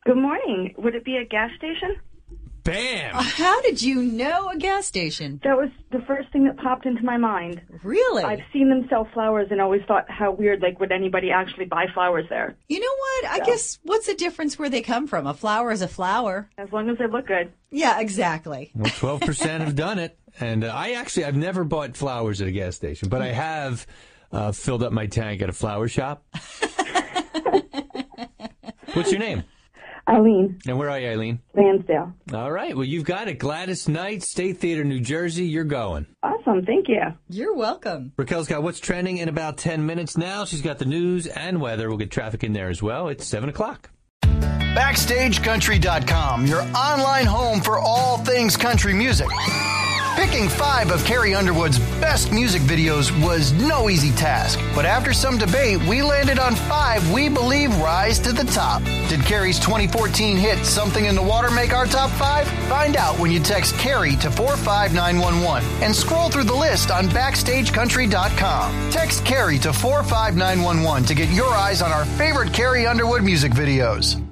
Good morning. Would it be a gas station? Bam! How did you know a gas station? That was the first thing that popped into my mind. Really? I've seen them sell flowers and always thought how weird, like, would anybody actually buy flowers there? You know what? I guess what's the difference where they come from? A flower is a flower. As long as they look good. Yeah, exactly. Well, 12% have done it. And I've never bought flowers at a gas station, but I have filled up my tank at a flower shop. What's your name? Eileen. And where are you, Eileen? Lansdale. All right. Well, you've got it. Gladys Knight, State Theater, New Jersey. You're going. Awesome. Thank you. You're welcome. Raquel's got what's trending in about 10 minutes now. She's got the news and weather. We'll get traffic in there as well. It's 7 o'clock. BackstageCountry.com, your online home for all things country music. Picking 5 of Carrie Underwood's best music videos was no easy task. But after some debate, we landed on 5 we believe rise to the top. Did Carrie's 2014 hit Something in the Water make our top 5? Find out when you text Carrie to 45911 and scroll through the list on BackstageCountry.com. Text Carrie to 45911 to get your eyes on our favorite Carrie Underwood music videos.